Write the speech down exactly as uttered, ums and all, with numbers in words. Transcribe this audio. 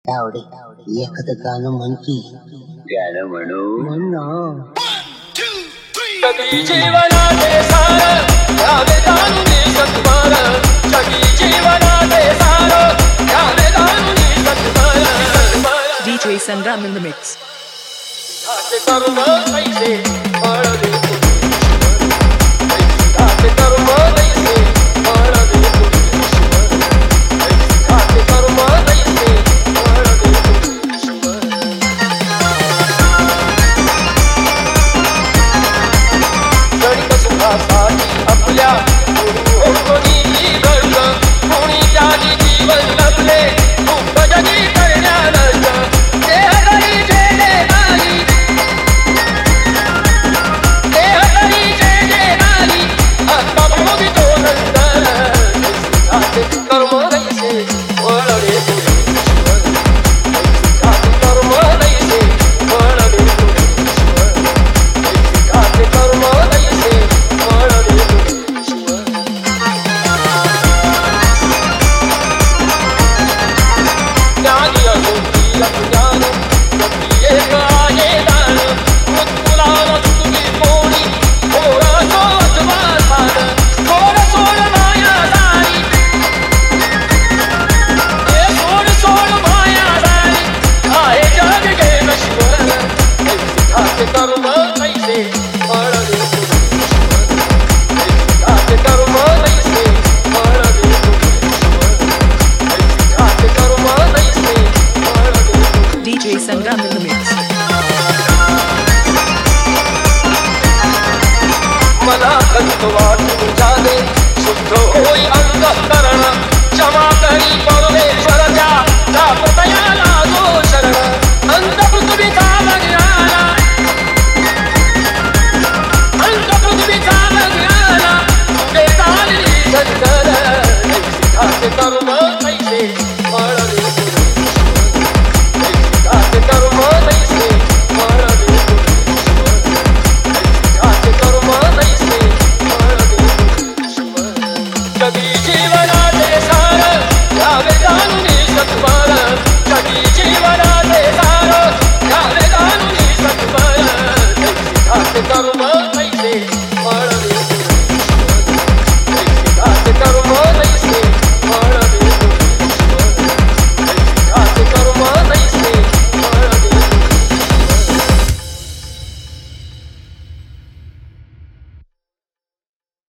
आवडे एखादं गाणं म्हण की. गाणं म्हणू म्हण ना. जगी जीवनाचे सार घ्यावे जाणून सत्वर, जगी जीवनाचे सार घ्यावे जाणून सत्वर. D J Sangam in the mix. हाते कर्म कैसे फळ देतो, हाते कर्म कैसे फळ देतो, हाते कर्म कैसे फळ देतो. गणित सुखासाठी आपल्या कोणी घडलं, कोणी त्याची जीवन लपले खूप जगी करण्याला. ते हरी जेले नाही, ते हरी जेले नाही, आत्मा भोगी तो नंतर. हाते कर्म कैसे फळ देतो, हाते कर्म कैसे फळ देतो, हाते कर्म कैसे फळ देतो. ज्ञानी असून अज्ञान, गती एक आहे दान. मृत्यूला नसुकी कोणी, थोडं सोड वासान, थोडं सोड माया झाली, हे सोड सोड माया झाली, आहे जग गे नश्वर. हाते कर्म कैसे फळ देतो, हाते कर्म कैसे फळ देतो, हाते कर्म कैसे फळ देतो. D J Sangam in the mix. मला खंत वाटून जाणे, शुद्ध होई अंतःकरण. क्षमा करी परमेश्वरच्या तापतयाला जो शरण. अंत पृथ्वीचा अज्ञाना, अंत पृथ्वीचा अज्ञाना, तुझे चालली सत्तर. हाते कर्म कैसे फळ देतो,